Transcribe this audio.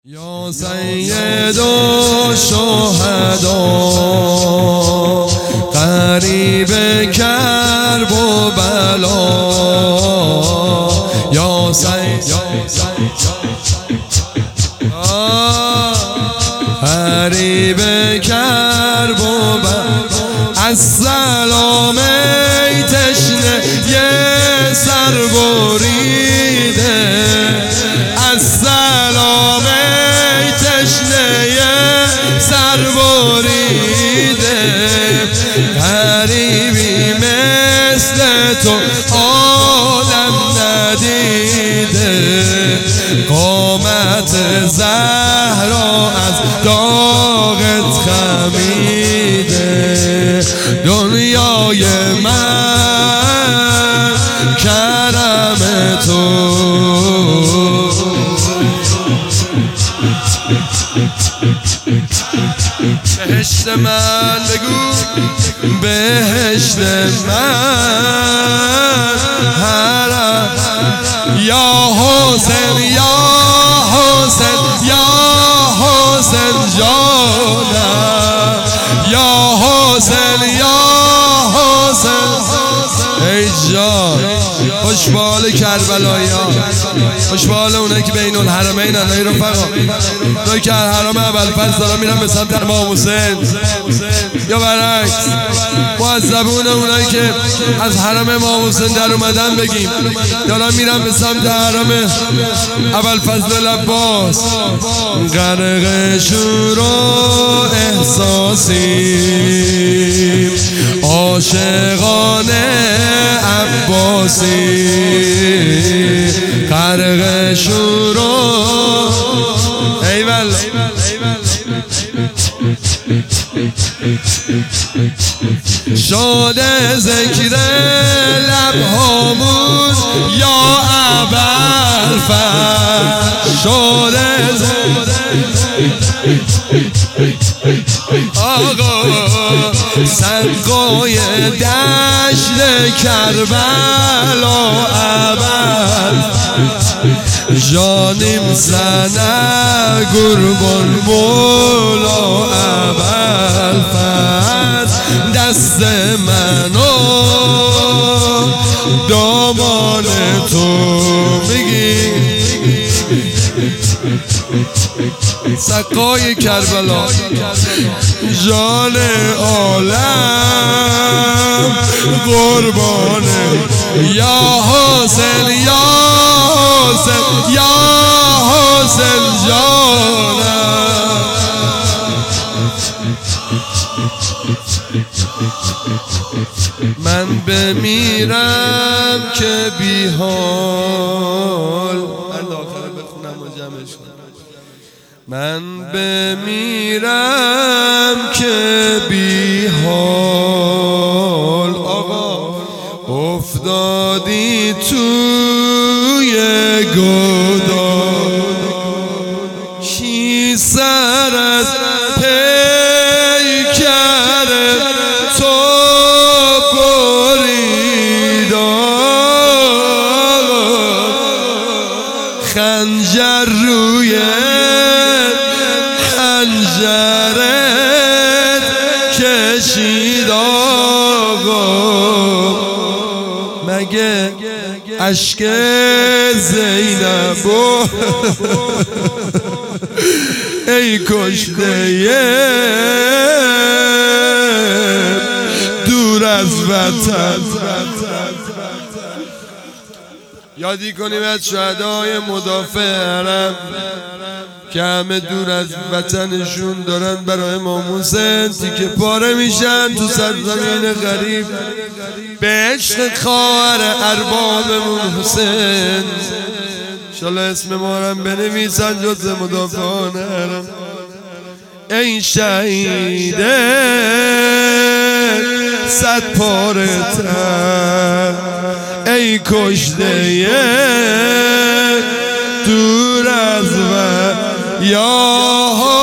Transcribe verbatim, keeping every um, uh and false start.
یا سید الشهدا قریب کرب و بلا یا سید قریب کرب و بلا السلام ای تشنه یه سر بریده السلام ای تشنه یه سر بریده غریبی مثل تو عالم ندیده قامت زهرا از داغت خمیده دنیای من کرم تو بهشت من بگو بهشت من هرم یا حسین یا حسین یا حسین جانم یا حسین یا حسین ای جان خوشبال کربلاییان خوشبال اونایی که بین الحرمین ای رفقا اونایی که حرم ابوالفضل دارن میرن به سمت امام حسین یا برعکس ما از زبون اونایی که از حرم امام حسین در اومدن بگیم دارن میرن به سمت حرم ابوالفضل العباس غرق شور و احساسیم عاشقانه عباسی غرق شور و ایول شده ذکر لبهامون یا ابوالفضل شده آقا سنگای دشت کربلا ابوالفضل جانیم زنه قربان مولا ابوالفضل دست منو دامان تو میگی سقای کربلا جان عالم قربانه یا حسین یا حسین یا حسین جانم من بمیرم که بی حال من بمیرم که بی حال آقا افتادی توی گودال کی سر از پیکر تو برید خنجر روی خنجرت کشید آقا مگه اشک زینب ای کشته دور از وطن یادی کنیم از شهدای مدافع حرم که همه دور از وطنشون دارن برای امام حسین تیکه پاره میشن تو سرزمین غریب به عشق خواهر اربابمون حسین انشالله اسم ما رو بنویسن جز مدافعان حرم ای شهیده صد پاره تر ای کشته دور از و یا